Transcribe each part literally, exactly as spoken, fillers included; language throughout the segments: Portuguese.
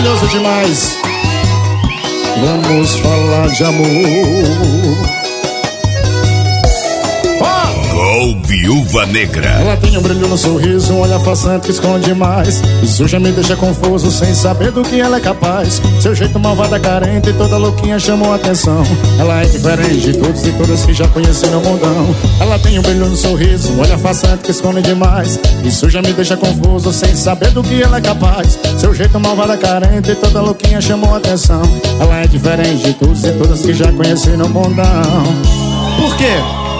maravilhoso demais. Vamos falar de amor. Gol Viúva Negra. Ela tem um brilho no sorriso, um olhar façante que esconde mais. Isso já me deixa confuso, sem saber do que ela é capaz. Seu jeito malvada, carente e toda louquinha chamou a atenção. Ela é diferente de todos e todas que já conheci no mundão. Ela tem um brilho no sorriso, um olhar façante que esconde demais. Isso já me deixa confuso, sem saber do que ela é capaz. Seu jeito malvada, carente e toda louquinha chamou a atenção. Ela é diferente de todos e todas que já conheci no mundão. Por quê?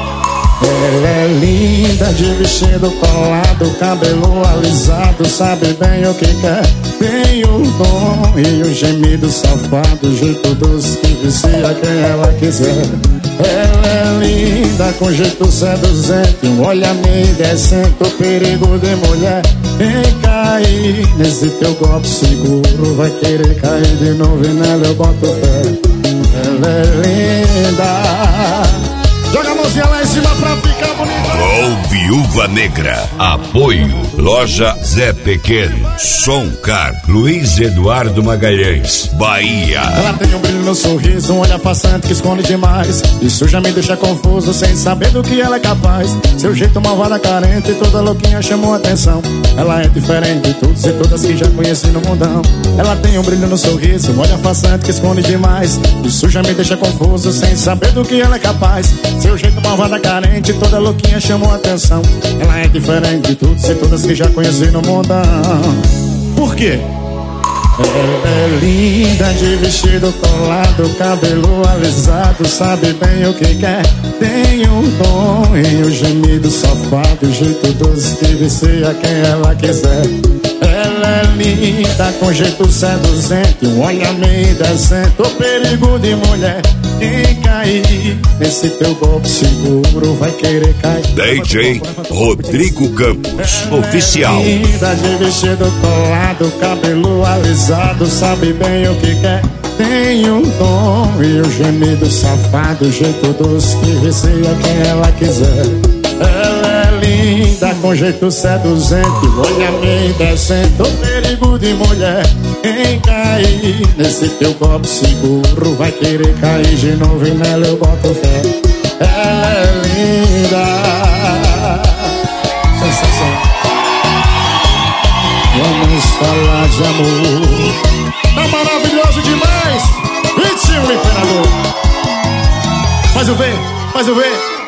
Ela é linda de vestido colado, cabelo alisado, sabe bem o que quer. Tem o dom e o gemido safado, jeito doce que vicia quem ela quiser. Ela é linda com jeito seduzente, um olhar meio indecente, o perigo de mulher. Em cair nesse teu golpe seguro, vai querer cair de novo e nela eu boto fé. Ela é linda. Joga a mãozinha lá em cima pra ficar bonito. Gol Viúva Negra. Apoio Loja Zé Pequeno, Som Car, Luiz Eduardo Magalhães, Bahia. Ela tem um brilho no sorriso, um olhar façante que esconde demais. Isso já me deixa confuso, sem saber do que ela é capaz. Seu jeito malvada, carente e toda louquinha chamou a atenção. Ela é diferente de todos e todas que já conheci no mundão. Ela tem um brilho no sorriso, um olhar façante que esconde demais. Isso já me deixa confuso, sem saber do que ela é capaz. Seu jeito malvada, carente, toda louquinha chamou a atenção. Ela é diferente de todos e todas que já conheci no mundão. Por quê? Ela é linda de vestido colado, cabelo alisado, sabe bem o que quer. Tem um dom e um gemido safado, jeito doce que vicia quem ela quiser. Ela é linda com jeito seduzente, um olhar meio indecente, o perigo de mulher. Quem cair nesse teu golpe seguro vai querer cair. D J Rodrigo Campos, oficial. Ela é linda de vestido colado, cabelo alisado, sabe bem o que quer. Tem um dom e um gemido safado, jeito doce que vicia quem ela quiser. Ela é linda com jeito seduzente, olhar meio indecente, o perigo de mulher. Quem cair nesse teu golpe seguro vai querer cair de novo e nela eu boto fé. Ela é linda. Sensacional. Vamos falar de amor. Tá maravilhoso demais. vinte e um, Imperador. Faz o V, faz o V.